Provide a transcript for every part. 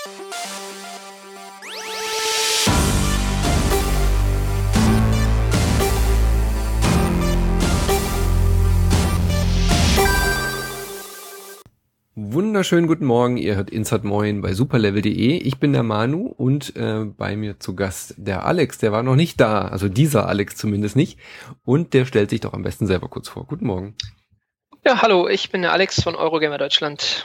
Wunderschönen guten Morgen, ihr hört Insert Moin bei superlevel.de. Ich bin der Manu und bei mir zu Gast der Alex, der war noch nicht da, also dieser Alex zumindest nicht. Und der stellt sich doch am besten selber kurz vor. Guten Morgen. Ja, hallo, ich bin der Alex von Eurogamer Deutschland.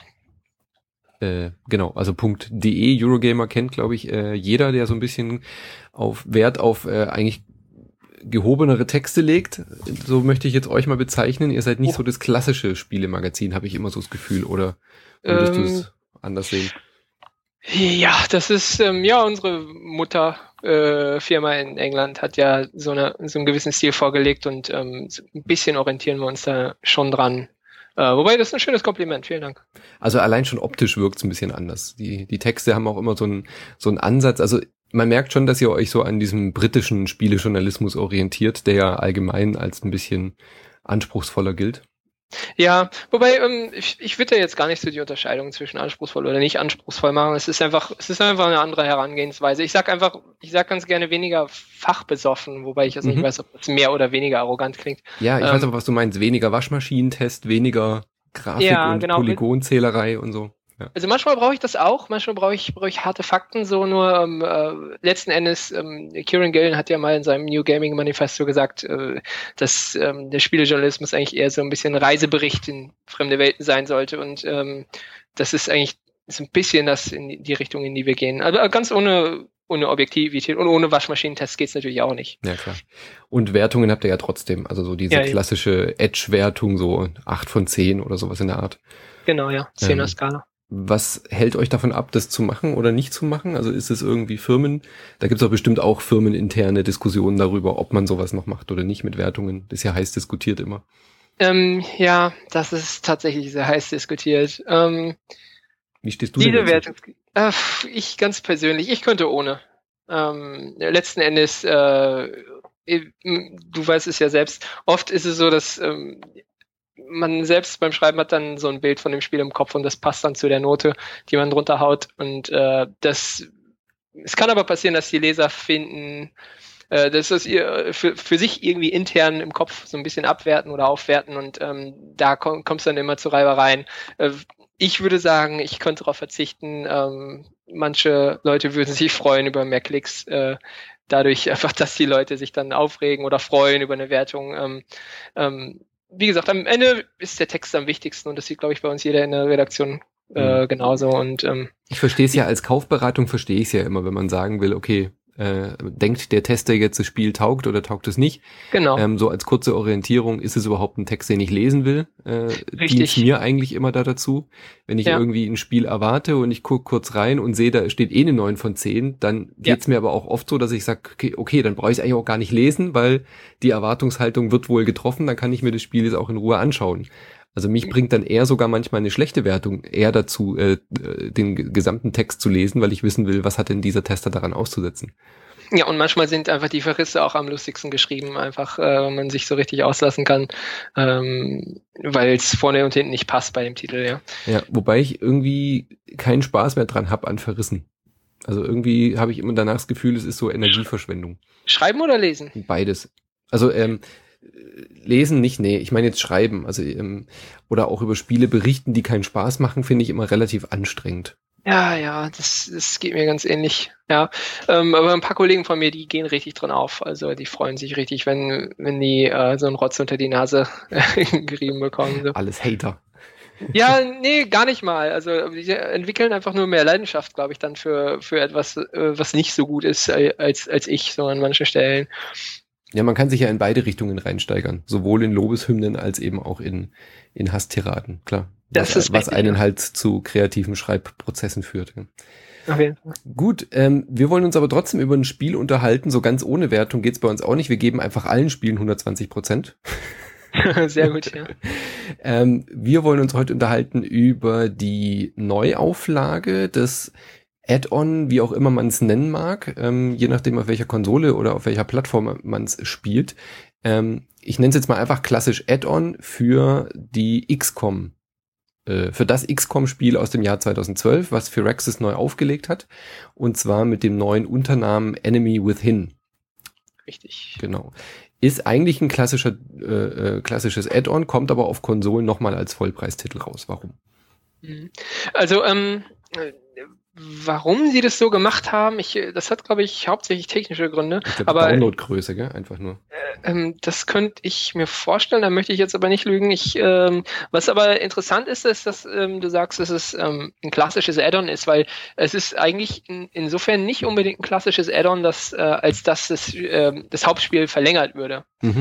Genau, also .de, Eurogamer kennt, glaube ich, jeder, der so ein bisschen Wert auf eigentlich gehobenere Texte legt. So möchte ich jetzt euch mal bezeichnen. Ihr seid nicht so das klassische Spielemagazin, habe ich immer so das Gefühl, oder würdest du es anders sehen? Ja, das ist unsere Mutterfirma in England hat ja so einen gewissen Stil vorgelegt und ein bisschen orientieren wir uns da schon dran. Wobei, das ist ein schönes Kompliment, vielen Dank. Also allein schon optisch wirkt es ein bisschen anders. Die Texte haben auch immer so einen Ansatz, also man merkt schon, dass ihr euch so an diesem britischen Spielejournalismus orientiert, der ja allgemein als ein bisschen anspruchsvoller gilt. Ja, wobei ich würde da jetzt gar nicht so die Unterscheidung zwischen anspruchsvoll oder nicht anspruchsvoll machen. Es ist einfach eine andere Herangehensweise. Ich sag ganz gerne weniger fachbesoffen, wobei ich jetzt nicht weiß, ob das mehr oder weniger arrogant klingt. Ja, ich weiß aber, was du meinst. Weniger Waschmaschinentest, weniger Grafik und genau, Polygonzählerei und so. Ja. Also manchmal brauche ich das auch, manchmal brauche ich harte Fakten, so nur letzten Endes, Kieran Gillen hat ja mal in seinem New Gaming Manifesto gesagt, dass der Spielejournalismus eigentlich eher so ein bisschen Reisebericht in fremde Welten sein sollte und das ist eigentlich so ein bisschen das in die Richtung, in die wir gehen. Also ganz ohne Objektivität und ohne Waschmaschinentests geht's natürlich auch nicht. Ja, klar. Und Wertungen habt ihr ja trotzdem, also so diese klassische Edge-Wertung, so 8 von 10 oder sowas in der Art. Genau, ja, 10er Skala. Was hält euch davon ab, das zu machen oder nicht zu machen? Also ist es irgendwie Firmen? Da gibt es doch bestimmt auch firmeninterne Diskussionen darüber, ob man sowas noch macht oder nicht mit Wertungen. Das ist ja heiß diskutiert immer. Ja, das ist tatsächlich sehr heiß diskutiert. Wie stehst du denn dazu? Ich ganz persönlich, ich könnte ohne. Letzten Endes, du weißt es ja selbst, oft ist es so, dass man selbst beim Schreiben hat dann so ein Bild von dem Spiel im Kopf und das passt dann zu der Note, die man drunter haut. Und es kann aber passieren, dass die Leser finden, dass das ihr für sich irgendwie intern im Kopf so ein bisschen abwerten oder aufwerten und da kommt es dann immer zu Reibereien. Ich würde sagen, ich könnte darauf verzichten. Manche Leute würden sich freuen über mehr Klicks, dadurch einfach, dass die Leute sich dann aufregen oder freuen über eine Wertung. Wie gesagt, am Ende ist der Text am wichtigsten und das sieht, glaube ich, bei uns jeder in der Redaktion genauso. Und ich verstehe es ja als Kaufberatung, verstehe ich es ja immer, wenn man sagen will, okay, denkt der Tester jetzt, das Spiel taugt oder taugt es nicht? Genau. So als kurze Orientierung, ist es überhaupt ein Text, den ich lesen will? Dient mir eigentlich immer dazu. Wenn ich irgendwie ein Spiel erwarte und ich gucke kurz rein und sehe, da steht eine 9 von 10, dann geht's mir aber auch oft so, dass ich sage, okay, dann brauche ich es eigentlich auch gar nicht lesen, weil die Erwartungshaltung wird wohl getroffen, dann kann ich mir das Spiel jetzt auch in Ruhe anschauen. Also mich bringt dann eher sogar manchmal eine schlechte Wertung eher dazu, den gesamten Text zu lesen, weil ich wissen will, was hat denn dieser Tester daran auszusetzen. Ja, und manchmal sind einfach die Verrisse auch am lustigsten geschrieben, einfach, wenn man sich so richtig auslassen kann, weil es vorne und hinten nicht passt bei dem Titel, ja. Ja, wobei ich irgendwie keinen Spaß mehr dran habe an Verrissen. Also irgendwie habe ich immer danach das Gefühl, es ist so Energieverschwendung. Schreiben oder lesen? Beides. Also lesen nicht, nee, ich meine jetzt schreiben, also oder auch über Spiele berichten, die keinen Spaß machen, finde ich immer relativ anstrengend. Ja, das geht mir ganz ähnlich, ja. Aber ein paar Kollegen von mir, die gehen richtig drin auf, also die freuen sich richtig, wenn die so einen Rotz unter die Nase gerieben bekommen. So. Alles Hater. Ja, nee, gar nicht mal. Also die entwickeln einfach nur mehr Leidenschaft, glaube ich, dann für etwas, was nicht so gut ist als ich, so an manchen Stellen. Ja, man kann sich ja in beide Richtungen reinsteigern. Sowohl in Lobeshymnen als eben auch in Hasstiraden, klar. Was einen halt zu kreativen Schreibprozessen führt. Okay. Gut, wir wollen uns aber trotzdem über ein Spiel unterhalten. So ganz ohne Wertung geht's bei uns auch nicht. Wir geben einfach allen Spielen 120%. Sehr gut, ja. Wir wollen uns heute unterhalten über die Neuauflage des Add-on, wie auch immer man es nennen mag, je nachdem auf welcher Konsole oder auf welcher Plattform man es spielt. Ich nenne es jetzt mal einfach klassisch Add-on für die XCOM für das XCOM-Spiel aus dem Jahr 2012, was Firaxis neu aufgelegt hat. Und zwar mit dem neuen Unternamen Enemy Within. Richtig. Genau. Ist eigentlich ein klassisches Add-on, kommt aber auf Konsolen nochmal als Vollpreistitel raus. Warum? Also, warum sie das so gemacht haben, das hat, glaube ich, hauptsächlich technische Gründe. Ich glaube, Downloadgröße, gell? Einfach nur. Das könnte ich mir vorstellen, da möchte ich jetzt aber nicht lügen. Was aber interessant ist, dass du sagst, dass es ein klassisches Add-on ist, weil es ist eigentlich insofern nicht unbedingt ein klassisches Add-on, als dass das Hauptspiel verlängert würde.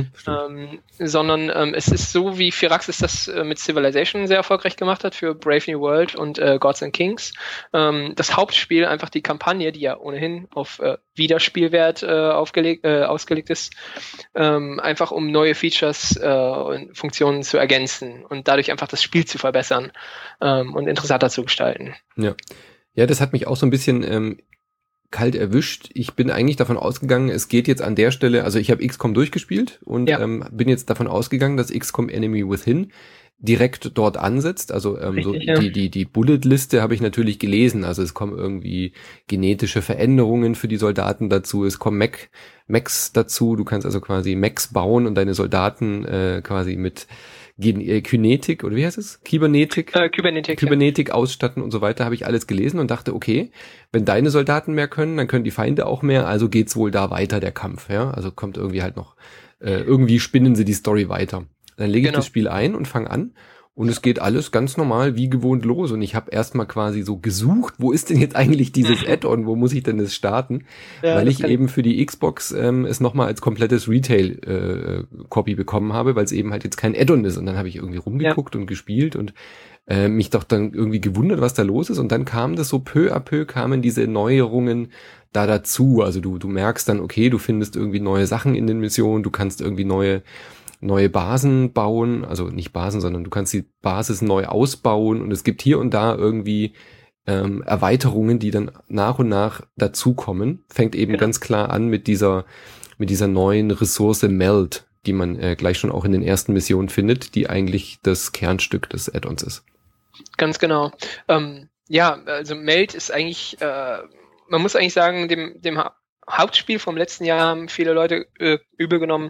Sondern es ist so, wie Firaxis das mit Civilization sehr erfolgreich gemacht hat für Brave New World und Gods and Kings. Das Hauptspiel, einfach die Kampagne, die ja ohnehin auf Wiederspielwert ausgelegt ist, einfach um neue Features und Funktionen zu ergänzen und dadurch einfach das Spiel zu verbessern und interessanter zu gestalten. Ja, das hat mich auch so ein bisschen kalt erwischt. Ich bin eigentlich davon ausgegangen, es geht jetzt an der Stelle, also ich habe XCOM durchgespielt und bin jetzt davon ausgegangen, dass XCOM Enemy Within direkt dort ansetzt. Also richtig, die Bullet-Liste habe ich natürlich gelesen. Also es kommen irgendwie genetische Veränderungen für die Soldaten dazu. Es kommen Mechs dazu. Du kannst also quasi Mechs bauen und deine Soldaten quasi mit Kynetik oder wie heißt es? Kybernetik ausstatten und so weiter, habe ich alles gelesen und dachte, okay, wenn deine Soldaten mehr können, dann können die Feinde auch mehr, also geht's wohl da weiter, der Kampf, ja? Also kommt irgendwie halt noch, irgendwie spinnen sie die Story weiter. Dann lege ich das Spiel ein und fange an und es geht alles ganz normal wie gewohnt los und ich habe erstmal quasi so gesucht, wo ist denn jetzt eigentlich dieses Add-on, wo muss ich denn das starten? Weil ich eben für die Xbox es nochmal als komplettes Retail-Copy bekommen habe, weil es eben halt jetzt kein Add-on ist und dann habe ich irgendwie rumgeguckt und gespielt und mich doch dann irgendwie gewundert, was da los ist und dann kam das so peu à peu, kamen diese Neuerungen da dazu, also du merkst dann, okay, du findest irgendwie neue Sachen in den Missionen, du kannst irgendwie neue Basen bauen, also nicht Basen, sondern du kannst die Basis neu ausbauen und es gibt hier und da irgendwie Erweiterungen, die dann nach und nach dazukommen. Fängt eben ganz klar an mit dieser neuen Ressource Meld, die man gleich schon auch in den ersten Missionen findet, die eigentlich das Kernstück des Add-ons ist. Ganz genau. Also Meld ist eigentlich, man muss eigentlich sagen, dem Hauptspiel vom letzten Jahr haben viele Leute übel genommen.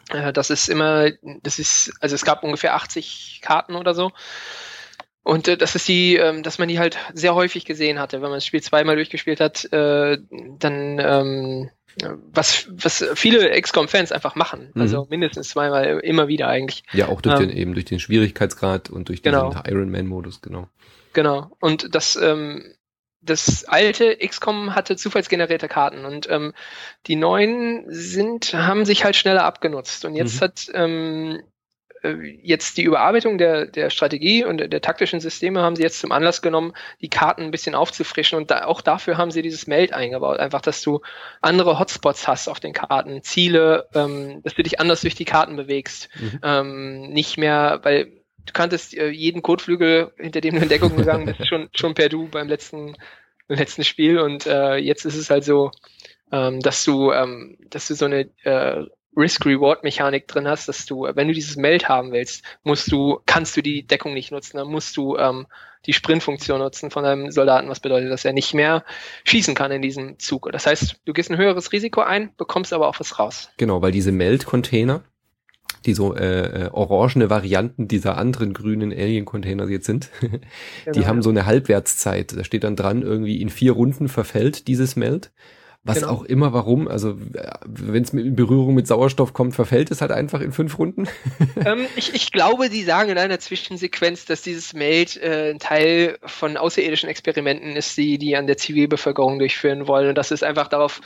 Es gab ungefähr 80 Karten oder so. Und das ist dass man die halt sehr häufig gesehen hatte. Wenn man das Spiel zweimal durchgespielt hat, dann was viele XCOM-Fans einfach machen. Also mindestens zweimal, immer wieder eigentlich. Ja, auch durch den Schwierigkeitsgrad und durch diesen Iron-Man-Modus, genau. Genau. Und das alte XCOM hatte zufallsgenerierte Karten und die neuen haben sich halt schneller abgenutzt. Und jetzt hat jetzt die Überarbeitung der Strategie und der taktischen Systeme haben sie jetzt zum Anlass genommen, die Karten ein bisschen aufzufrischen und auch dafür haben sie dieses Meld eingebaut. Einfach, dass du andere Hotspots hast auf den Karten, Ziele, dass du dich anders durch die Karten bewegst. Nicht mehr, weil du kanntest jeden Kotflügel, hinter dem du in Deckung gegangen bist, schon per Du beim letzten Spiel und jetzt ist es halt so, dass du so eine Risk-Reward-Mechanik drin hast, dass du, wenn du dieses Meld haben willst, kannst du die Deckung nicht nutzen, dann musst du die Sprintfunktion nutzen von deinem Soldaten, was bedeutet, dass er nicht mehr schießen kann in diesem Zug. Das heißt, du gehst ein höheres Risiko ein, bekommst aber auch was raus. Genau, weil diese Meld-Container, die so orangene Varianten dieser anderen grünen Alien-Container jetzt sind, die haben so eine Halbwertszeit. Da steht dann dran, irgendwie in 4 Runden verfällt dieses Meld. Was auch immer, warum, also wenn es in Berührung mit Sauerstoff kommt, verfällt es halt einfach in 5 Runden? Ich glaube, die sagen in einer Zwischensequenz, dass dieses Meld ein Teil von außerirdischen Experimenten ist, die an der Zivilbevölkerung durchführen wollen. Und das ist einfach darauf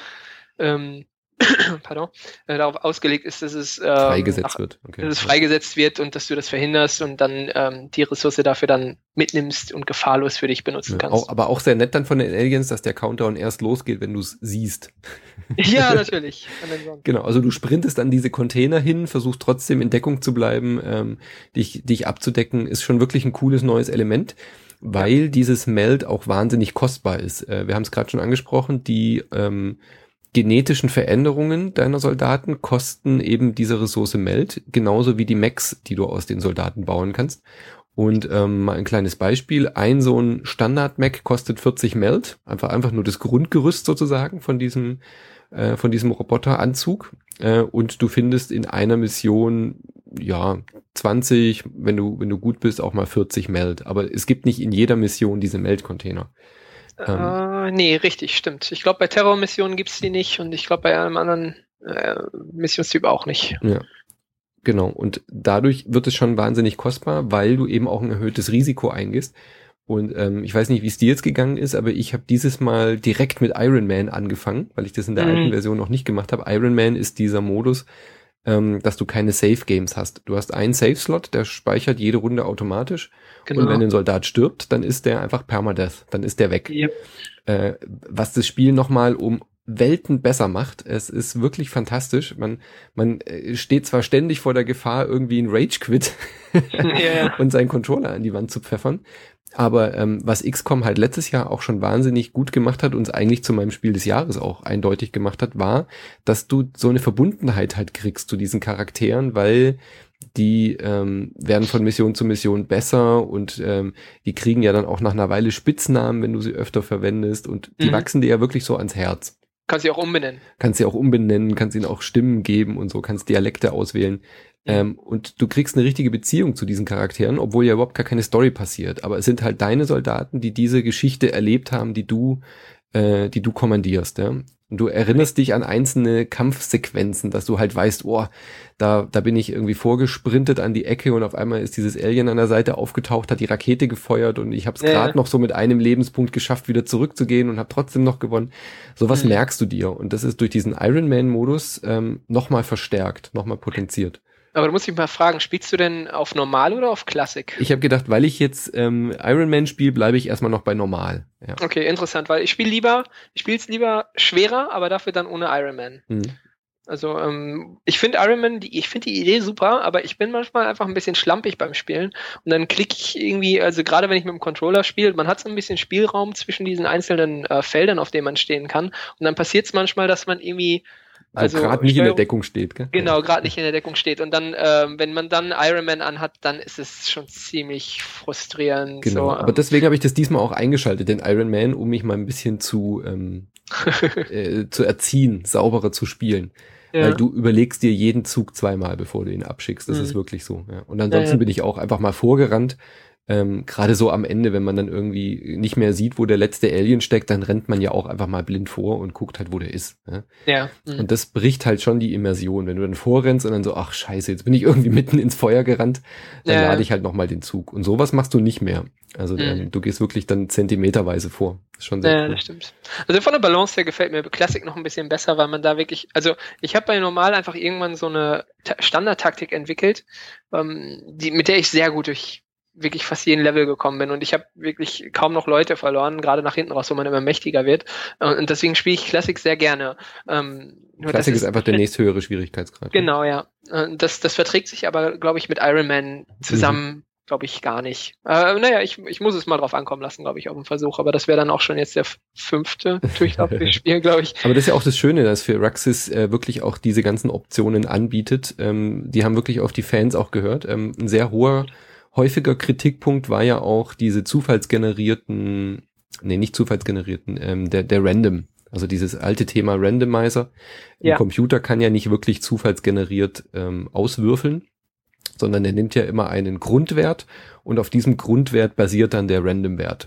darauf ausgelegt ist, dass es freigesetzt wird. Okay. Dass es freigesetzt wird und dass du das verhinderst und dann die Ressource dafür dann mitnimmst und gefahrlos für dich benutzen kannst. Aber auch sehr nett dann von den Aliens, dass der Countdown erst losgeht, wenn du es siehst. Ja, natürlich. Genau, also du sprintest an diese Container hin, versuchst trotzdem in Deckung zu bleiben, dich abzudecken, ist schon wirklich ein cooles neues Element, weil dieses Meld auch wahnsinnig kostbar ist. Wir haben es gerade schon angesprochen, die genetischen Veränderungen deiner Soldaten kosten eben diese Ressource Meld, genauso wie die Mechs, die du aus den Soldaten bauen kannst. Und mal ein kleines Beispiel, so ein Standard-Mac kostet 40 Meld, einfach nur das Grundgerüst sozusagen von diesem Roboteranzug. Und du findest in einer Mission 20, wenn du gut bist, auch mal 40 Meld. Aber es gibt nicht in jeder Mission diese Meld-Container. Nee, richtig, stimmt. Ich glaube, bei Terror-Missionen gibt's die nicht und ich glaube, bei einem anderen Missionstyp auch nicht. Ja, genau. Und dadurch wird es schon wahnsinnig kostbar, weil du eben auch ein erhöhtes Risiko eingehst. Und ich weiß nicht, wie es dir jetzt gegangen ist, aber ich habe dieses Mal direkt mit Iron Man angefangen, weil ich das in der alten Version noch nicht gemacht habe. Iron Man ist dieser Modus, dass du keine Safe-Games hast. Du hast einen Safe-Slot, der speichert jede Runde automatisch. Genau. Und wenn ein Soldat stirbt, dann ist der einfach Permadeath, dann ist der weg. Yep. Was das Spiel nochmal um Welten besser macht. Es ist wirklich fantastisch. Man steht zwar ständig vor der Gefahr, irgendwie ein Rage-Quit und seinen Controller an die Wand zu pfeffern, aber was XCOM halt letztes Jahr auch schon wahnsinnig gut gemacht hat und es eigentlich zu meinem Spiel des Jahres auch eindeutig gemacht hat, war, dass du so eine Verbundenheit halt kriegst zu diesen Charakteren, weil die werden von Mission zu Mission besser und die kriegen ja dann auch nach einer Weile Spitznamen, wenn du sie öfter verwendest und die wachsen dir ja wirklich so ans Herz. Kannst sie auch umbenennen. Kannst ihnen auch Stimmen geben und so, kannst Dialekte auswählen. Und du kriegst eine richtige Beziehung zu diesen Charakteren, obwohl ja überhaupt gar keine Story passiert. Aber es sind halt deine Soldaten, die diese Geschichte erlebt haben, die du kommandierst, ja. Und du erinnerst dich an einzelne Kampfsequenzen, dass du halt weißt, da bin ich irgendwie vorgesprintet an die Ecke und auf einmal ist dieses Alien an der Seite aufgetaucht, hat die Rakete gefeuert und ich habe es gerade noch so mit einem Lebenspunkt geschafft, wieder zurückzugehen und habe trotzdem noch gewonnen. Sowas merkst du dir und das ist durch diesen Iron Man-Modus nochmal verstärkt, nochmal potenziert. Aber du musst dich mal fragen, spielst du denn auf Normal oder auf Classic? Ich habe gedacht, weil ich jetzt Iron Man spiele, bleibe ich erstmal noch bei Normal. Ja. Okay, interessant, weil ich spiele es lieber schwerer, aber dafür dann ohne Iron Man. Also ich finde Iron Man, ich finde die Idee super, aber ich bin manchmal einfach ein bisschen schlampig beim Spielen und dann klicke ich irgendwie, also gerade wenn ich mit dem Controller spiele, man hat so ein bisschen Spielraum zwischen diesen einzelnen Feldern, auf denen man stehen kann und dann passiert es manchmal, dass man irgendwie gerade nicht in der Deckung steht, gell? Genau, gerade nicht in der Deckung steht. Und dann, wenn man dann Iron Man anhat, dann ist es schon ziemlich frustrierend. Genau, so, aber deswegen habe ich das diesmal auch eingeschaltet, den Iron Man, um mich mal ein bisschen zu erziehen, sauberer zu spielen. Ja. Weil du überlegst dir jeden Zug zweimal, bevor du ihn abschickst. Das ist wirklich so. Ja. Und ansonsten bin ich auch einfach mal vorgerannt. Gerade so am Ende, wenn man dann irgendwie nicht mehr sieht, wo der letzte Alien steckt, dann rennt man ja auch einfach mal blind vor und guckt halt, wo der ist. Ja. Und das bricht halt schon die Immersion. Wenn du dann vorrennst und dann so, ach scheiße, jetzt bin ich irgendwie mitten ins Feuer gerannt, dann lade ich halt nochmal den Zug. Und sowas machst du nicht mehr. Also du gehst wirklich dann zentimeterweise vor. Das ist schon sehr cool. Das stimmt. Also von der Balance her gefällt mir Classic noch ein bisschen besser, weil man da wirklich, also ich habe bei Normal einfach irgendwann so eine Standardtaktik entwickelt, mit der ich sehr gut durch wirklich fast jeden Level gekommen bin und ich habe wirklich kaum noch Leute verloren, gerade nach hinten raus, wo man immer mächtiger wird und deswegen spiele ich Classic sehr gerne. Classic ist einfach der nächsthöhere Schwierigkeitsgrad. Genau, ja. Das verträgt sich aber, glaube ich, mit Iron Man zusammen, glaube ich, gar nicht. Ich muss es mal drauf ankommen lassen, glaube ich, auf den Versuch, aber das wäre dann auch schon jetzt der 5. durchlaufende Spiel, glaube ich. Aber das ist ja auch das Schöne, dass für Raxis wirklich auch diese ganzen Optionen anbietet. Die haben wirklich auf die Fans auch gehört. Ein sehr häufiger Kritikpunkt war ja auch diese nicht zufallsgenerierten, der Random. Also dieses alte Thema Randomizer. Ein Computer kann ja nicht wirklich zufallsgeneriert auswürfeln, sondern er nimmt ja immer einen Grundwert und auf diesem Grundwert basiert dann der Random-Wert.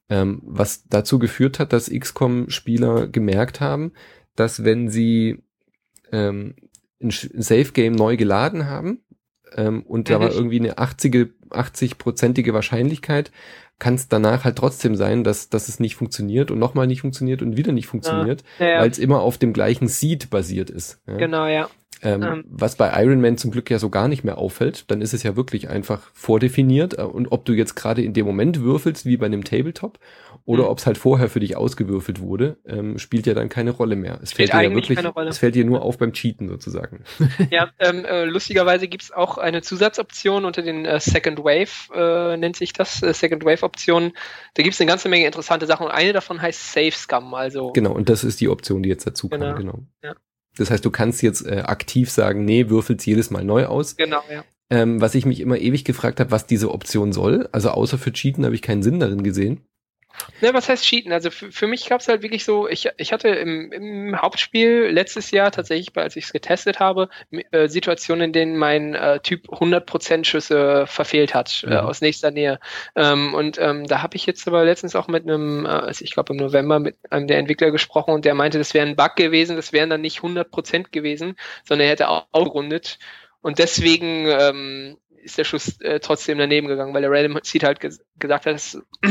Was dazu geführt hat, dass XCOM-Spieler gemerkt haben, dass wenn sie ein Safe-Game neu geladen haben, und da war irgendwie eine 80-prozentige Wahrscheinlichkeit, kann es danach halt trotzdem sein, dass es nicht funktioniert und nochmal nicht funktioniert und wieder nicht funktioniert, weil es immer auf dem gleichen Seed basiert ist. Ja? Genau, ja. Was bei Iron Man zum Glück ja so gar nicht mehr auffällt, dann ist es ja wirklich einfach vordefiniert und ob du jetzt gerade in dem Moment würfelst, wie bei einem Tabletop, oder ob es halt vorher für dich ausgewürfelt wurde, spielt ja dann keine Rolle mehr. Es fällt dir ja wirklich, es fällt dir nur auf beim Cheaten sozusagen. Ja, lustigerweise gibt's auch eine Zusatzoption unter den Second Wave, nennt sich das, Second Wave Optionen. Da gibt's eine ganze Menge interessante Sachen und eine davon heißt Save Scum, also. Genau, und das ist die Option, die jetzt dazu kommt, genau. Ja. Das heißt, du kannst jetzt aktiv sagen, nee, würfelst jedes Mal neu aus. Genau, ja. was ich mich immer ewig gefragt habe, was diese Option soll. Also außer für Cheaten habe ich keinen Sinn darin gesehen. Ne, was heißt Cheaten? Also für mich gab es halt wirklich so, ich hatte im Hauptspiel letztes Jahr tatsächlich, als ich es getestet habe, Situationen, in denen mein Typ 100% Schüsse verfehlt hat, aus nächster Nähe. Da habe ich jetzt aber letztens auch mit einem, ich glaube im November, mit einem der Entwickler gesprochen und der meinte, das wäre ein Bug gewesen, das wären dann nicht 100% gewesen, sondern er hätte auch aufgerundet. Und deswegen ist der Schuss trotzdem daneben gegangen, weil der Random Seed halt gesagt hat,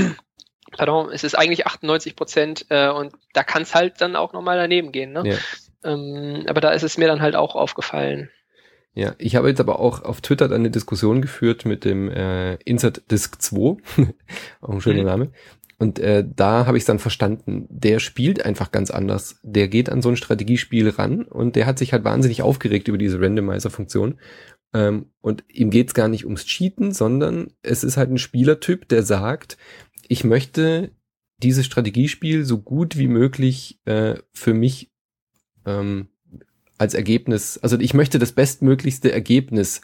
es ist eigentlich 98% und da kann es halt dann auch nochmal daneben gehen. Ne? Ja. Aber da ist es mir dann halt auch aufgefallen. Ja, ich habe jetzt aber auch auf Twitter dann eine Diskussion geführt mit dem Insert Disc 2, auch ein schöner Name. Und da habe ich es dann verstanden, der spielt einfach ganz anders. Der geht an so ein Strategiespiel ran und der hat sich halt wahnsinnig aufgeregt über diese Randomizer-Funktion. Und ihm geht's gar nicht ums Cheaten, sondern es ist halt ein Spielertyp, der sagt, ich möchte dieses Strategiespiel so gut wie möglich für mich als Ergebnis, also ich möchte das bestmöglichste Ergebnis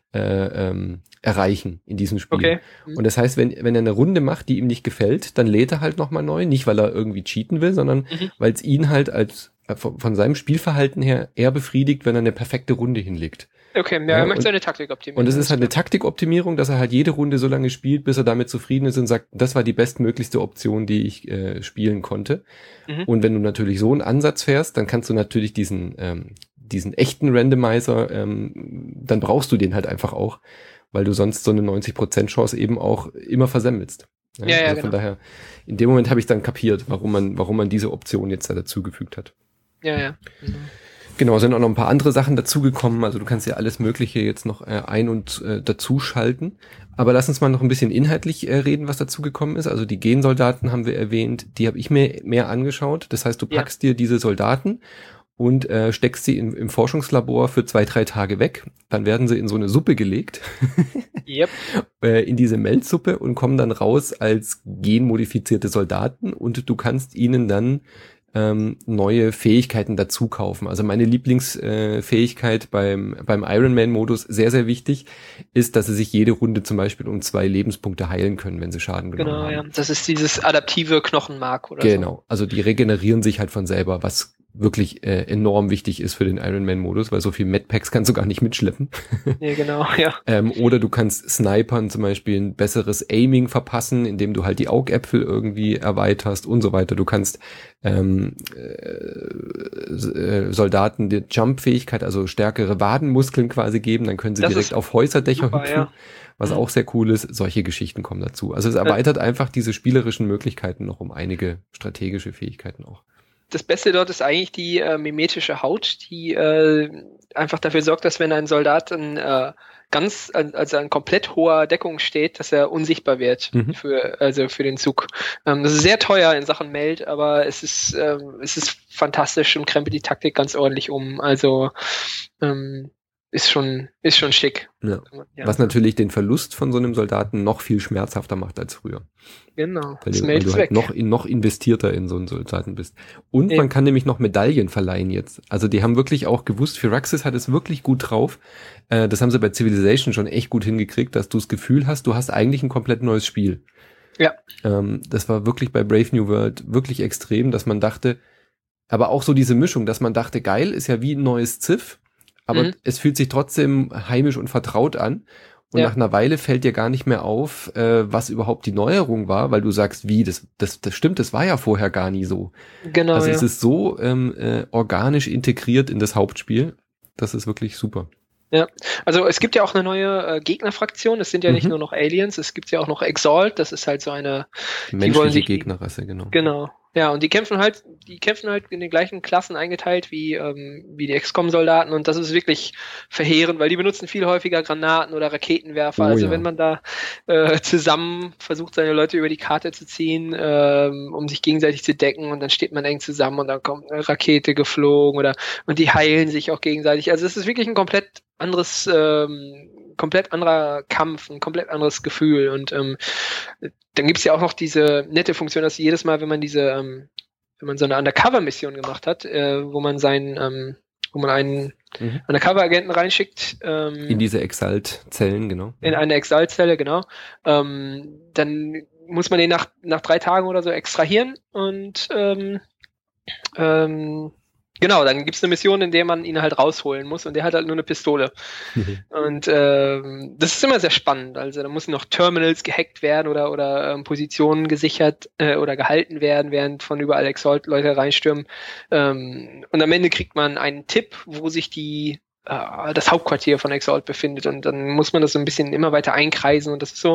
erreichen in diesem Spiel. Okay. Und das heißt, wenn er eine Runde macht, die ihm nicht gefällt, dann lädt er halt nochmal neu, nicht weil er irgendwie cheaten will, sondern weil es ihn halt von seinem Spielverhalten her eher befriedigt, wenn er eine perfekte Runde hinlegt. Okay, ja, er möchte seine Taktik optimieren. Und es ist halt eine Taktikoptimierung, dass er halt jede Runde so lange spielt, bis er damit zufrieden ist und sagt, das war die bestmöglichste Option, die ich spielen konnte. Und wenn du natürlich so einen Ansatz fährst, dann kannst du natürlich diesen echten Randomizer, dann brauchst du den halt einfach auch, weil du sonst so eine 90% Chance eben auch immer versemmelst. Ja, also von daher, in dem Moment habe ich dann kapiert, warum man diese Option jetzt da dazugefügt hat. Ja. Genau, sind auch noch ein paar andere Sachen dazugekommen. Also du kannst ja alles Mögliche jetzt noch ein- und dazu schalten. Aber lass uns mal noch ein bisschen inhaltlich reden, was dazugekommen ist. Also die Gensoldaten haben wir erwähnt, die habe ich mir mehr angeschaut. Das heißt, du packst dir diese Soldaten und steckst sie im Forschungslabor für 2-3 Tage weg. Dann werden sie in so eine Suppe gelegt. Yep. In diese Melzsuppe und kommen dann raus als genmodifizierte Soldaten und du kannst ihnen dann neue Fähigkeiten dazu kaufen. Also meine Lieblingsfähigkeit beim Ironman-Modus, sehr, sehr wichtig, ist, dass sie sich jede Runde zum Beispiel um 2 Lebenspunkte heilen können, wenn sie Schaden genommen haben. Genau, ja. Das ist dieses adaptive Knochenmark oder so. Genau, also die regenerieren sich halt von selber, was wirklich enorm wichtig ist für den Ironman-Modus, weil so viel Medpacks kannst du gar nicht mitschleppen. Nee, genau, ja. Oder du kannst Snipern zum Beispiel ein besseres Aiming verpassen, indem du halt die Augäpfel irgendwie erweiterst und so weiter. Du kannst Soldaten die Jump-Fähigkeit, also stärkere Wadenmuskeln quasi geben, dann können sie direkt auf Häuserdächer hüpfen, was auch sehr cool ist. Solche Geschichten kommen dazu. Also es erweitert einfach diese spielerischen Möglichkeiten noch um einige strategische Fähigkeiten auch. Das Beste dort ist eigentlich die mimetische Haut, die einfach dafür sorgt, dass wenn ein Soldat an komplett hoher Deckung steht, dass er unsichtbar wird für den Zug. Das ist sehr teuer in Sachen Meld, aber es ist fantastisch und krempelt die Taktik ganz ordentlich um. Also ist schon schick. Ja. Was natürlich den Verlust von so einem Soldaten noch viel schmerzhafter macht als früher. Genau. Weil du halt noch investierter in so einen Soldaten bist. Und man kann nämlich noch Medaillen verleihen jetzt. Also die haben wirklich auch gewusst, Firaxis hat es wirklich gut drauf. Das haben sie bei Civilization schon echt gut hingekriegt, dass du das Gefühl hast, du hast eigentlich ein komplett neues Spiel. Ja. Das war wirklich bei Brave New World wirklich extrem, dass man dachte, aber auch so diese Mischung, dass man dachte, geil, ist ja wie ein neues Civ, aber es fühlt sich trotzdem heimisch und vertraut an. Und nach einer Weile fällt dir gar nicht mehr auf, was überhaupt die Neuerung war, weil du sagst, wie, das stimmt, das war ja vorher gar nie so. Genau. Also es ist so organisch integriert in das Hauptspiel. Das ist wirklich super. Ja, also es gibt ja auch eine neue Gegnerfraktion. Es sind ja nicht nur noch Aliens, es gibt ja auch noch Exalt. Das ist halt so eine menschliche Gegnerrasse, genau. Genau. Ja, und die kämpfen halt in den gleichen Klassen eingeteilt wie die XCOM-Soldaten und das ist wirklich verheerend, weil die benutzen viel häufiger Granaten oder Raketenwerfer. Wenn man da zusammen versucht, seine Leute über die Karte zu ziehen, um sich gegenseitig zu decken und dann steht man eng zusammen und dann kommt eine Rakete geflogen und die heilen sich auch gegenseitig. Also es ist wirklich ein komplett anderer Kampf, ein komplett anderes Gefühl und dann gibt's ja auch noch diese nette Funktion, dass jedes Mal, wenn man so eine Undercover-Mission gemacht hat, wo man einen Undercover-Agenten reinschickt. In diese Exalt-Zellen, genau. In eine Exalt-Zelle, genau. Dann muss man den nach 3 Tagen oder so extrahieren und genau, dann gibt's eine Mission, in der man ihn halt rausholen muss und der hat halt nur eine Pistole. Und das ist immer sehr spannend. Also da müssen noch Terminals gehackt werden oder Positionen gesichert oder gehalten werden, während von überall Exalt-Leute reinstürmen. Und am Ende kriegt man einen Tipp, wo sich das Hauptquartier von Exalt befindet und dann muss man das so ein bisschen immer weiter einkreisen und das ist so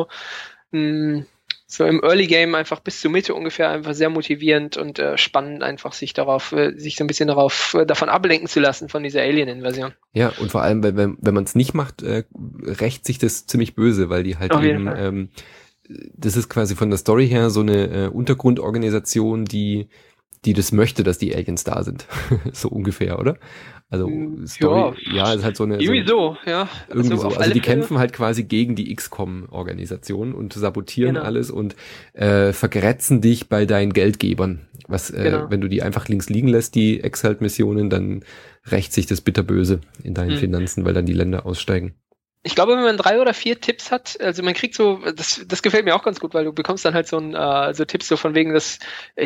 so im Early Game einfach bis zur Mitte ungefähr einfach sehr motivierend und spannend einfach sich so ein bisschen davon ablenken zu lassen von dieser Alien-Invasion. Ja, und vor allem, wenn man es nicht macht, rächt sich das ziemlich böse, weil die halt eben, das ist quasi von der Story her so eine Untergrundorganisation, die das möchte, dass die Aliens da sind. So ungefähr, oder? Also Story, ist halt so eine... Irgendwie so, ja. Irgendwie so. Also die kämpfen halt quasi gegen die XCOM-Organisation und sabotieren alles und vergrätzen dich bei deinen Geldgebern. Was, wenn du die einfach links liegen lässt, die Exalt-Missionen, dann rächt sich das bitterböse in deinen Finanzen, weil dann die Länder aussteigen. Ich glaube, wenn man 3 oder 4 Tipps hat, also man kriegt so, das gefällt mir auch ganz gut, weil du bekommst dann halt so Tipps so von wegen, dass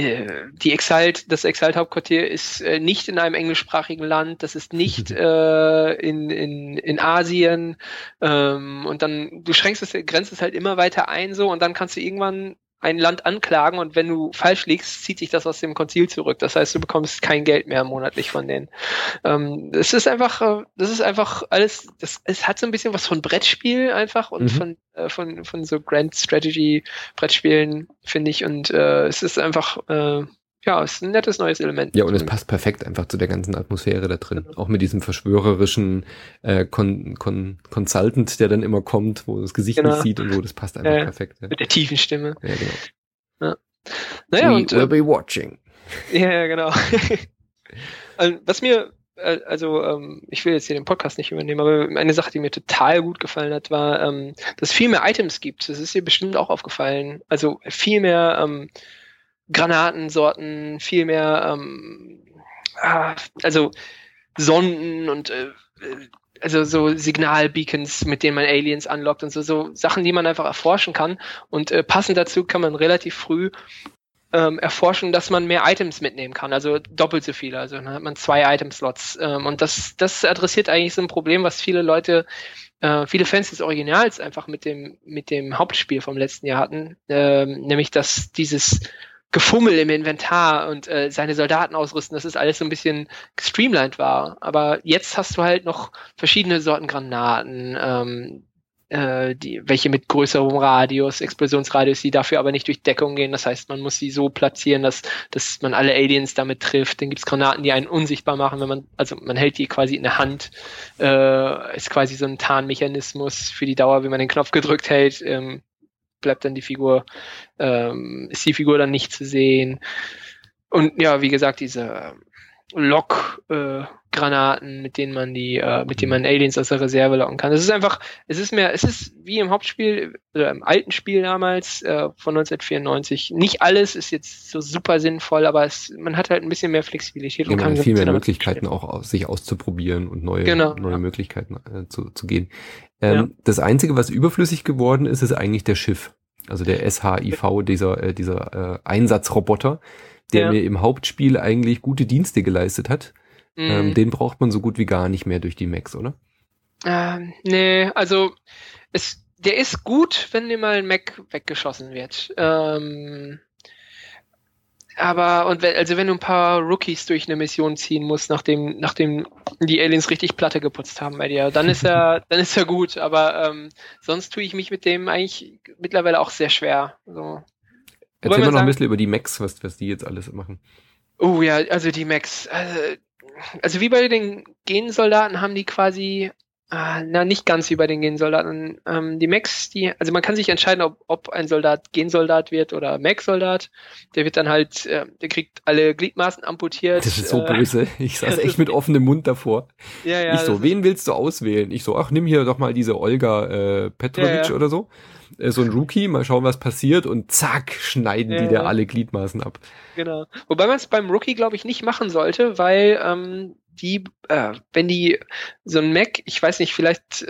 das Exalt-Hauptquartier ist nicht in einem englischsprachigen Land, das ist nicht in Asien und dann grenzt es halt immer weiter ein so und dann kannst du irgendwann ein Land anklagen und wenn du falsch liegst, zieht sich das aus dem Konzil zurück. Das heißt, du bekommst kein Geld mehr monatlich von denen. Das ist einfach alles, es hat so ein bisschen was von Brettspiel einfach und von so Grand Strategy Brettspielen, finde ich. Und es ist einfach, es ist ein nettes neues Element. Ja, und es passt perfekt einfach zu der ganzen Atmosphäre da drin. Auch mit diesem verschwörerischen Consultant, der dann immer kommt, wo das Gesicht nicht sieht und so, das passt einfach perfekt. Ja. Mit der tiefen Stimme. Ja, genau. Ja. Naja, We will be watching. Ja, genau. Was mir, ich will jetzt hier den Podcast nicht übernehmen, aber eine Sache, die mir total gut gefallen hat, war, dass es viel mehr Items gibt. Das ist dir bestimmt auch aufgefallen. Also viel mehr Granatensorten, viel mehr Sonden und also so Signalbeacons, mit denen man Aliens anlockt und so Sachen, die man einfach erforschen kann. Und passend dazu kann man relativ früh erforschen, dass man mehr Items mitnehmen kann, also doppelt so viele. Also dann hat man 2 Item-Slots. Und das adressiert eigentlich so ein Problem, was viele Fans des Originals einfach mit dem Hauptspiel vom letzten Jahr hatten, nämlich dass dieses Gefummel im Inventar und seine Soldaten ausrüsten, dass es alles so ein bisschen gestreamlined war. Aber jetzt hast du halt noch verschiedene Sorten Granaten, welche mit größerem Radius, Explosionsradius, die dafür aber nicht durch Deckung gehen. Das heißt, man muss sie so platzieren, dass man alle Aliens damit trifft. Dann gibt's Granaten, die einen unsichtbar machen, man hält die quasi in der Hand, ist quasi so ein Tarnmechanismus für die Dauer, wenn man den Knopf gedrückt hält, bleibt dann ist die Figur dann nicht zu sehen. Und ja, wie gesagt, diese Granaten, mit denen man Aliens aus der Reserve locken kann. Es ist wie im Hauptspiel, oder im alten Spiel damals, von 1994. Nicht alles ist jetzt so super sinnvoll, aber man hat halt ein bisschen mehr Flexibilität. Und kann viel mehr Möglichkeiten auch sich auszuprobieren und neue Möglichkeiten zu gehen. Das Einzige, was überflüssig geworden ist, ist eigentlich der Schiff. Also der SHIV, dieser Einsatzroboter, der mir im Hauptspiel eigentlich gute Dienste geleistet hat. Den braucht man so gut wie gar nicht mehr durch die Mechs, oder? Nee, also der ist gut, wenn dir mal ein Mech weggeschossen wird. Wenn du ein paar Rookies durch eine Mission ziehen musst, nachdem die Aliens richtig Platte geputzt haben bei dir, dann ist er gut, aber sonst tue ich mich mit dem eigentlich mittlerweile auch sehr schwer. So. Erzähl mal noch ein bisschen über die Mechs, was die jetzt alles machen. Oh ja, also die Mechs, also wie bei den Gensoldaten haben die quasi, nicht ganz wie bei den Gensoldaten. Die Mechs, man kann sich entscheiden, ob ein Soldat Gensoldat wird oder Mech-Soldat. Der wird dann halt, der kriegt alle Gliedmaßen amputiert. Das ist so böse. Ich saß echt mit offenem Mund davor. Ja, ich so, wen willst du auswählen? Ich so, nimm hier doch mal diese Olga Petrovic oder so. So ein Rookie, mal schauen, was passiert und zack, schneiden die da alle Gliedmaßen ab. Genau. Wobei man es beim Rookie, glaube ich, nicht machen sollte, weil wenn die so ein Mech, ich weiß nicht, vielleicht,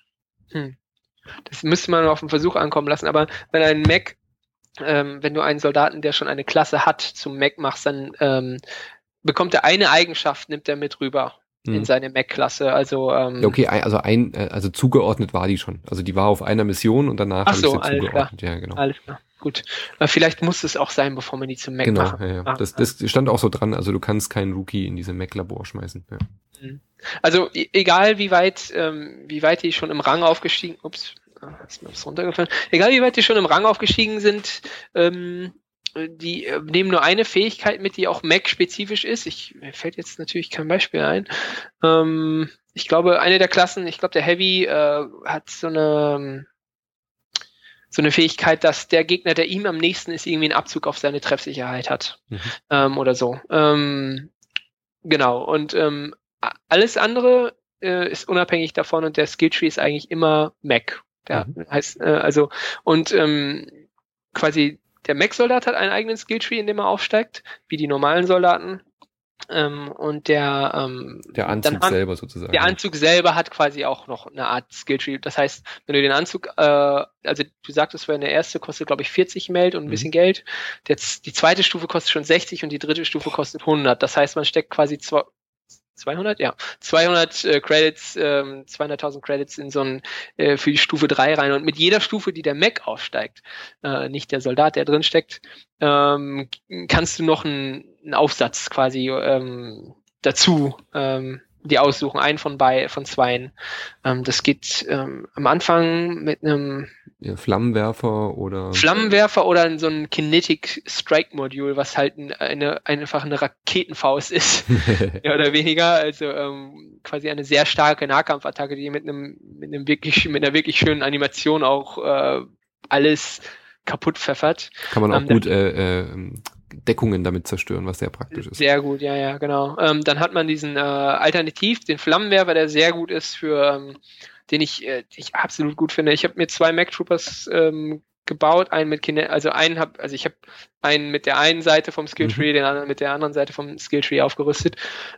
das müsste man auf den Versuch ankommen lassen, aber wenn ein Mech, wenn du einen Soldaten, der schon eine Klasse hat, zum Mech machst, dann bekommt er eine Eigenschaft, nimmt er mit rüber in seine Mech-Klasse. Also okay, also zugeordnet war die schon. Also die war auf einer Mission und danach habe ich sie zugeordnet. Klar. Ja, genau. Alles klar. Gut. Vielleicht muss es auch sein, bevor man die zum Mech macht. Genau, ja. Das stand auch so dran. Also du kannst keinen Rookie in diese Mech-Labor schmeißen. Ja. Also egal wie weit die schon im Rang aufgestiegen, ist mir was runtergefallen. Egal wie weit die schon im Rang aufgestiegen sind, die nehmen nur eine Fähigkeit mit, die auch Mech-spezifisch ist. Mir fällt jetzt natürlich kein Beispiel ein. Ich glaube, eine der Klassen, der Heavy hat so eine Fähigkeit, dass der Gegner, der ihm am nächsten ist, irgendwie einen Abzug auf seine Treffsicherheit hat. Oder so. Genau. Und alles andere ist unabhängig davon und der Skilltree ist eigentlich immer Mech. Der heißt, quasi der Mech-Soldat hat einen eigenen Skilltree, in dem er aufsteigt, wie die normalen Soldaten. Und der Anzug selber sozusagen. Der Anzug selber hat quasi auch noch eine Art Skilltree. Das heißt, wenn du den Anzug, also du sagtest, der erste kostet, glaube ich, 40 Meld und ein bisschen Geld. Die zweite Stufe kostet schon 60 und die dritte Stufe kostet 100. Das heißt, man steckt quasi 200? Ja. 200 Credits, 200.000 Credits in so ein für die Stufe 3 rein. Und mit jeder Stufe, die der Mech aufsteigt, nicht der Soldat, der drin steckt, kannst du noch einen Aufsatz quasi dazu die aussuchen, einen von zweien. Das geht am Anfang mit einem Flammenwerfer oder in so ein Kinetic Strike Modul, was halt einfach eine Raketenfaust ist, mehr oder weniger. Also quasi eine sehr starke Nahkampfattacke, die mit einer wirklich schönen Animation auch alles kaputt pfeffert. Kann man auch gut Deckungen damit zerstören, was sehr praktisch ist. Sehr gut, ja, genau. Dann hat man diesen Alternativ, den Flammenwerfer, der sehr gut ist für den ich absolut gut finde. Ich habe mir 2 Mech Troopers gebaut, einen mit ich habe einen mit der einen Seite vom Skilltree, den anderen mit der anderen Seite vom Skilltree aufgerüstet.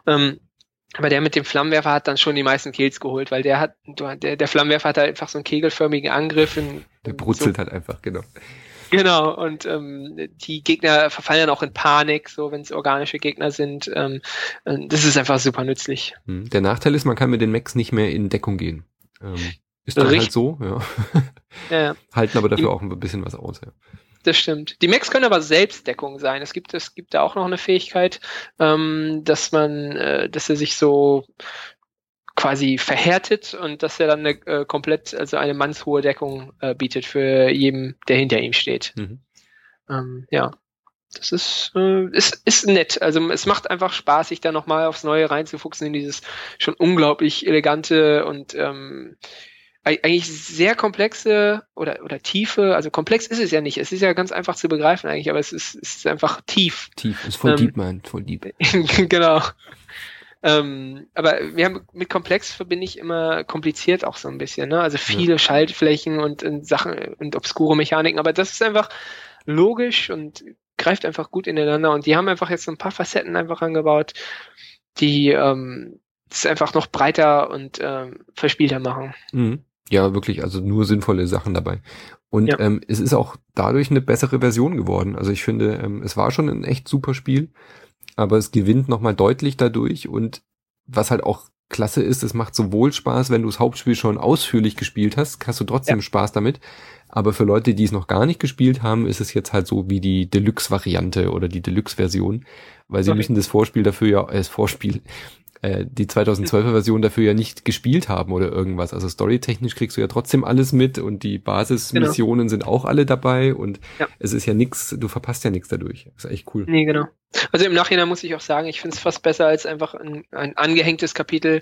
Aber der mit dem Flammenwerfer hat dann schon die meisten Kills geholt, weil der Flammenwerfer hat halt einfach so einen kegelförmigen Angriff. Der brutzelt halt einfach, genau. Genau, und die Gegner verfallen dann auch in Panik, so wenn es organische Gegner sind. Das ist einfach super nützlich. Der Nachteil ist, man kann mit den Mechs nicht mehr in Deckung gehen. Ist dann halt so, ja. Ja. Halten aber dafür auch ein bisschen was aus, ja. Das stimmt. Die Mechs können aber Selbstdeckung sein. Es gibt da auch noch eine Fähigkeit, dass er sich so quasi verhärtet und dass er dann eine mannshohe Deckung bietet für jeden, der hinter ihm steht. Ja, das ist nett. Also es macht einfach Spaß, sich da nochmal aufs Neue reinzufuchsen in dieses schon unglaublich elegante und eigentlich sehr komplexe oder tiefe, also komplex ist es ja nicht, es ist ja ganz einfach zu begreifen eigentlich, aber es ist einfach tief. Tief, ist voll deep, man, voll deep. Genau. Aber mit komplex verbinde ich immer kompliziert auch so ein bisschen, ne? Also viele Schaltflächen und Sachen und obskure Mechaniken, aber das ist einfach logisch und greift einfach gut ineinander und die haben einfach jetzt so ein paar Facetten einfach angebaut, die es einfach noch breiter und verspielter machen. Ja, wirklich, also nur sinnvolle Sachen dabei. Und es ist auch dadurch eine bessere Version geworden. Also ich finde, es war schon ein echt super Spiel, aber es gewinnt nochmal deutlich dadurch und was halt auch klasse ist, es macht sowohl Spaß, wenn du das Hauptspiel schon ausführlich gespielt hast du trotzdem Spaß damit, aber für Leute, die es noch gar nicht gespielt haben, ist es jetzt halt so wie die Deluxe-Variante oder die Deluxe-Version, weil sie müssen das Vorspiel dafür die 2012er Version dafür ja nicht gespielt haben oder irgendwas. Also storytechnisch kriegst du ja trotzdem alles mit und die Basismissionen sind auch alle dabei und es ist ja nix, du verpasst ja nichts dadurch. Das ist echt cool. Nee, genau. Also im Nachhinein muss ich auch sagen, ich finde es fast besser als einfach ein angehängtes Kapitel.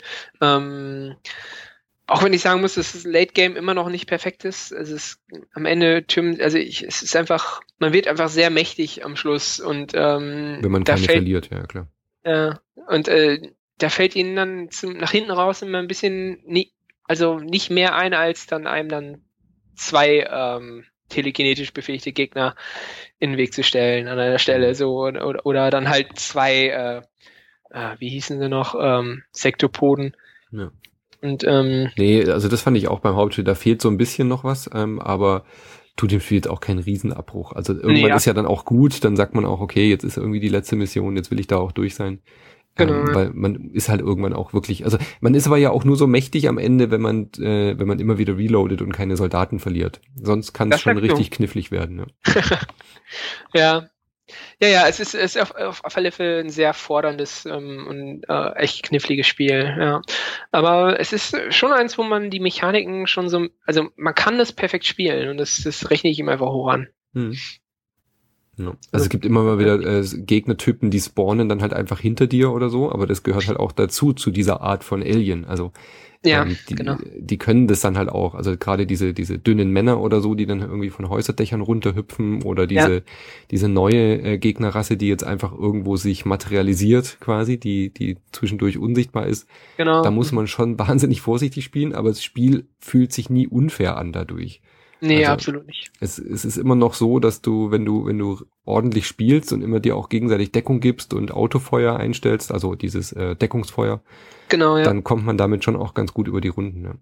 Auch wenn ich sagen muss, dass das Late Game immer noch nicht perfekt ist. Also am Ende es ist einfach, man wird einfach sehr mächtig am Schluss und wenn man keine verliert, ja klar. Und da fällt ihnen dann nach hinten raus immer ein bisschen nicht mehr ein, als dann einem dann 2 telekinetisch befähigte Gegner in den Weg zu stellen an einer Stelle so oder dann halt 2 wie hießen sie noch, Sektopoden. Ja. Und nee, also das fand ich auch beim Hauptspiel, da fehlt so ein bisschen noch was, aber tut dem Spiel jetzt auch keinen Riesenabbruch. Also irgendwann ist ja dann auch gut, dann sagt man auch, okay, jetzt ist irgendwie die letzte Mission, jetzt will ich da auch durch sein. Genau. Weil man ist halt irgendwann auch wirklich, also man ist aber ja auch nur so mächtig am Ende, wenn man immer wieder reloadet und keine Soldaten verliert. Sonst kann es schon richtig knifflig werden. Ja. Ja, es ist auf alle Fälle ein sehr forderndes und echt kniffliges Spiel, ja. Aber es ist schon eins, wo man die Mechaniken schon so, also man kann das perfekt spielen und das rechne ich ihm einfach hoch an. Ja. Also es gibt immer mal wieder Gegnertypen, die spawnen dann halt einfach hinter dir oder so, aber das gehört halt auch dazu, zu dieser Art von Alien. Also die können das dann halt auch. Also gerade diese dünnen Männer oder so, die dann irgendwie von Häuserdächern runterhüpfen oder diese neue Gegnerrasse, die jetzt einfach irgendwo sich materialisiert quasi, die zwischendurch unsichtbar ist. Genau. Da muss man schon wahnsinnig vorsichtig spielen, aber das Spiel fühlt sich nie unfair an dadurch. Nee, also, absolut nicht. Es ist immer noch so, dass du, wenn du ordentlich spielst und immer dir auch gegenseitig Deckung gibst und Autofeuer einstellst, also dieses Deckungsfeuer, genau, dann kommt man damit schon auch ganz gut über die Runden.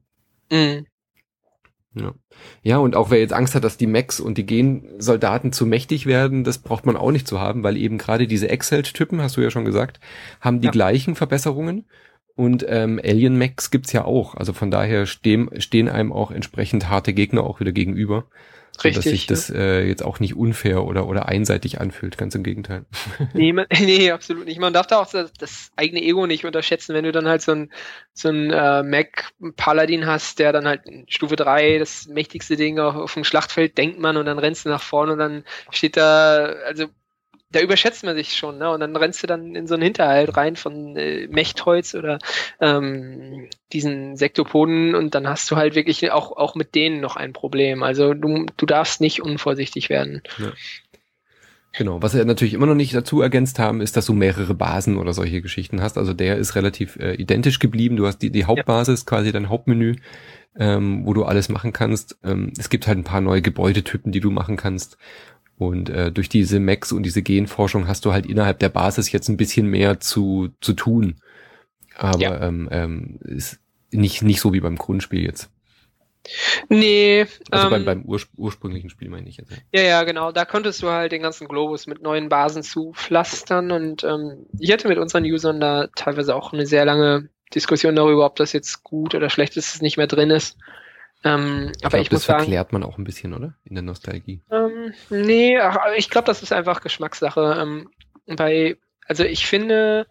Ja. Ja, und auch wer jetzt Angst hat, dass die Mechs und die Gensoldaten zu mächtig werden, das braucht man auch nicht zu haben, weil eben gerade diese Exalt-Typen, hast du ja schon gesagt, haben die gleichen Verbesserungen. Und Alien-Mechs gibt's ja auch. Also von daher stehen einem auch entsprechend harte Gegner auch wieder gegenüber. Richtig. Dass sich das jetzt auch nicht unfair oder einseitig anfühlt. Ganz im Gegenteil. Nee, absolut nicht. Man darf da auch das eigene Ego nicht unterschätzen, wenn du dann halt so ein Mech-Paladin hast, der dann halt Stufe 3, das mächtigste Ding auf dem Schlachtfeld, denkt man, und dann rennst du nach vorne und dann steht da, also da überschätzt man sich schon, ne? Und dann rennst du dann in so einen Hinterhalt rein von Mechtholz oder diesen Sektopoden und dann hast du halt wirklich auch mit denen noch ein Problem. Also du darfst nicht unvorsichtig werden. Ja. Genau, was wir natürlich immer noch nicht dazu ergänzt haben, ist, dass du mehrere Basen oder solche Geschichten hast. Also der ist relativ identisch geblieben. Du hast die Hauptbasis, quasi dein Hauptmenü, wo du alles machen kannst. Es gibt halt ein paar neue Gebäudetypen, die du machen kannst. Und durch diese Mechs und diese Genforschung hast du halt innerhalb der Basis jetzt ein bisschen mehr zu tun. Aber ist nicht so wie beim Grundspiel jetzt. Nee. Also beim ursprünglichen Spiel meine ich jetzt. Ja, genau. Da konntest du halt den ganzen Globus mit neuen Basen zupflastern und ich hatte mit unseren Usern da teilweise auch eine sehr lange Diskussion darüber, ob das jetzt gut oder schlecht ist, dass es nicht mehr drin ist. Aber ich muss sagen, das verklärt man auch ein bisschen, oder? In der Nostalgie. Nee, ich glaube, das ist einfach Geschmackssache. Also ich finde,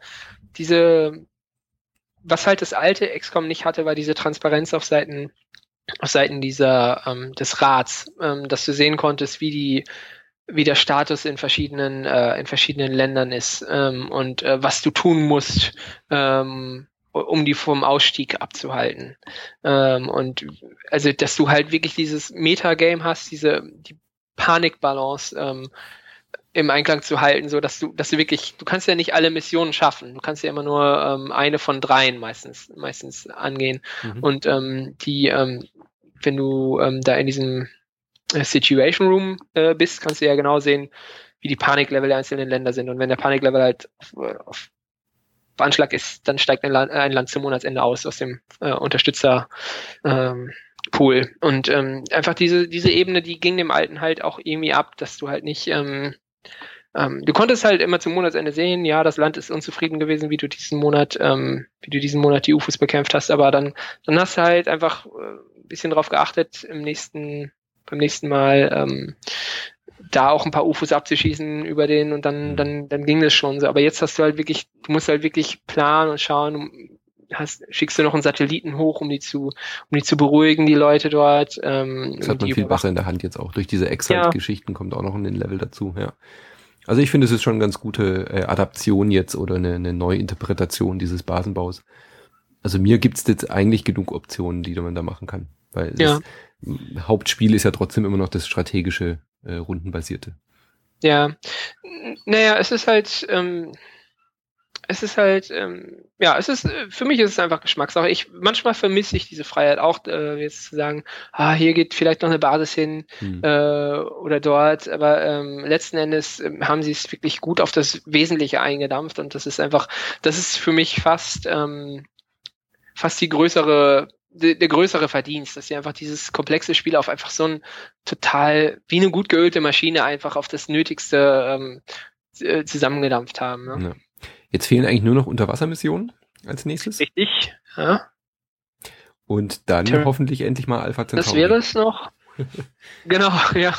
was halt das alte XCOM nicht hatte, war diese Transparenz auf Seiten des Rats, dass du sehen konntest, wie der Status in verschiedenen Ländern ist und was du tun musst, um die vom Ausstieg abzuhalten. Und also, dass du halt wirklich dieses Metagame hast, die Panikbalance im Einklang zu halten, so dass du wirklich, du kannst ja nicht alle Missionen schaffen. Du kannst ja immer nur eine von 3 meistens angehen. Und wenn du da in diesem Situation Room bist, kannst du ja genau sehen, wie die Paniklevel der einzelnen Länder sind. Und wenn der Paniklevel halt auf Anschlag ist, dann steigt ein Land zum Monatsende aus dem Unterstützer Pool. Und einfach diese Ebene, die ging dem Alten halt auch irgendwie ab, dass du halt nicht du konntest halt immer zum Monatsende sehen, ja, das Land ist unzufrieden gewesen, wie du diesen Monat die UFOs bekämpft hast, aber dann hast du halt einfach ein bisschen drauf geachtet, beim nächsten Mal da auch ein paar UFOs abzuschießen über den und dann ging das schon so. Aber jetzt du musst halt wirklich planen und schauen, schickst du noch einen Satelliten hoch, um die zu beruhigen, die Leute dort. Das hat man viel besser in der Hand jetzt auch. Durch diese Exalt-Geschichten kommt auch noch ein Level dazu, ja. Also ich finde, es ist schon eine ganz gute Adaption jetzt oder eine Neuinterpretation dieses Basenbaus. Also mir gibt's jetzt eigentlich genug Optionen, die man da machen kann. Weil das Hauptspiel ist ja trotzdem immer noch das strategische, rundenbasierte. Ja, naja, es ist halt Es ist halt, für mich ist es einfach Geschmackssache. Manchmal vermisse ich diese Freiheit auch, jetzt zu sagen, hier geht vielleicht noch eine Basis hin oder dort, aber letzten Endes haben sie es wirklich gut auf das Wesentliche eingedampft und das ist für mich fast der größere Verdienst, dass sie einfach dieses komplexe Spiel auf einfach so ein total, wie eine gut geölte Maschine einfach auf das Nötigste zusammengedampft haben. Ne? Ja. Jetzt fehlen eigentlich nur noch Unterwassermissionen als nächstes. Richtig, ja. Und dann hoffentlich endlich mal Alpha Centauri. Das wäre es noch. Genau, ja.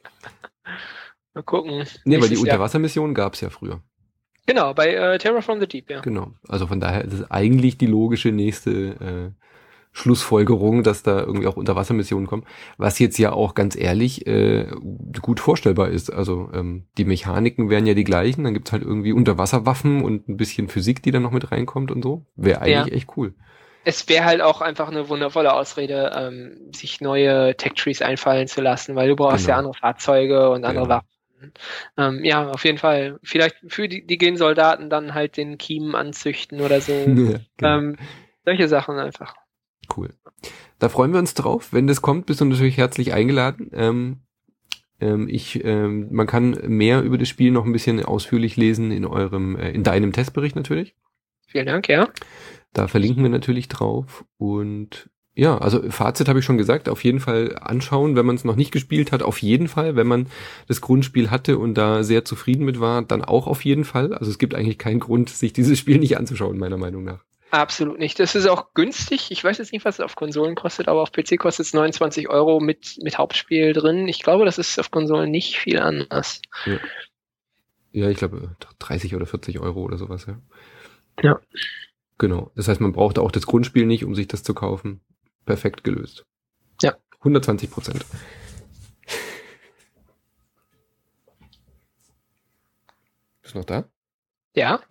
Mal gucken. Nee, weil die Unterwassermissionen gab es ja früher. Genau, bei Terror from the Deep, ja. Genau, also von daher ist es eigentlich die logische nächste Schlussfolgerung, dass da irgendwie auch Unterwassermissionen kommen, was jetzt ja auch ganz ehrlich gut vorstellbar ist. Also die Mechaniken wären ja die gleichen, dann gibt's halt irgendwie Unterwasserwaffen und ein bisschen Physik, die dann noch mit reinkommt und so. Wäre eigentlich echt cool. Es wäre halt auch einfach eine wundervolle Ausrede, sich neue Tech-Trees einfallen zu lassen, weil du brauchst ja andere Fahrzeuge und andere Waffen. Ja, auf jeden Fall. Vielleicht für die Gensoldaten dann halt den Kiemen anzüchten oder so. Ja, genau. Solche Sachen einfach. Cool. Da freuen wir uns drauf. Wenn das kommt, bist du natürlich herzlich eingeladen. Man kann mehr über das Spiel noch ein bisschen ausführlich lesen in deinem Testbericht natürlich. Vielen Dank, ja. Da verlinken wir natürlich drauf. Und ja, also Fazit habe ich schon gesagt, auf jeden Fall anschauen, wenn man es noch nicht gespielt hat, auf jeden Fall. Wenn man das Grundspiel hatte und da sehr zufrieden mit war, dann auch auf jeden Fall. Also es gibt eigentlich keinen Grund, sich dieses Spiel nicht anzuschauen, meiner Meinung nach. Absolut nicht. Das ist auch günstig. Ich weiß jetzt nicht, was es auf Konsolen kostet, aber auf PC kostet es 29 € mit Hauptspiel drin. Ich glaube, das ist auf Konsolen nicht viel anders. Ja, ich glaube 30 oder 40 € oder sowas, ja. Ja. Genau. Das heißt, man braucht auch das Grundspiel nicht, um sich das zu kaufen. Perfekt gelöst. Ja. 120%. Bist du noch da? Ja.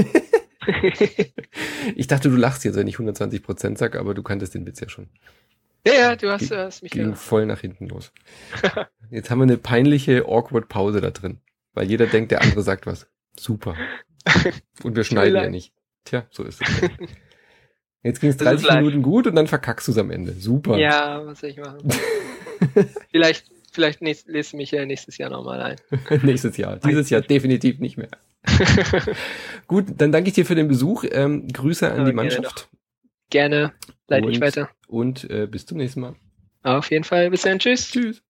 Ich dachte, du lachst jetzt, wenn ich 120% sag, aber du kanntest den Witz ja schon. Ja, du hast mich ging voll nach hinten los. Jetzt haben wir eine peinliche, awkward Pause da drin, weil jeder denkt, der andere sagt was. Super. Und wir schneiden ja nicht. Tja, so ist es. Jetzt ging es 30 Minuten gut und dann verkackst du es am Ende. Super. Ja, was soll ich machen? Vielleicht lässt du mich ja nächstes Jahr nochmal ein. Nächstes Jahr. Dieses Jahr definitiv nicht mehr. Gut, dann danke ich dir für den Besuch. Grüße an die Mannschaft. Gerne. Leite ich weiter. Und bis zum nächsten Mal. Auf jeden Fall. Bis dann. Tschüss. Tschüss.